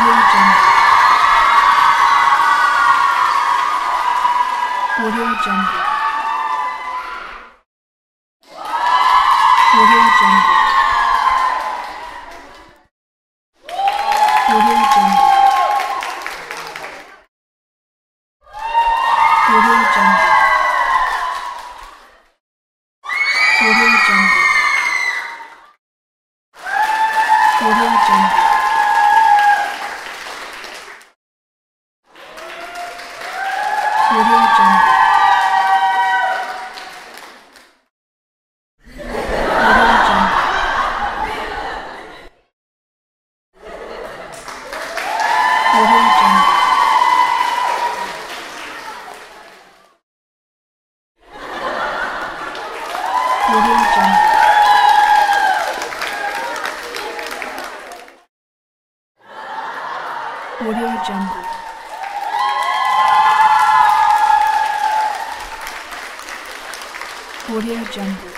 Audio Jungle. Audio Jungle. Audio Jungle. Audio Jungle. Audio Jungle. Audio Jungle. Audio Jungle. Audio Jungle. Audio Jungle. Audio Jungle.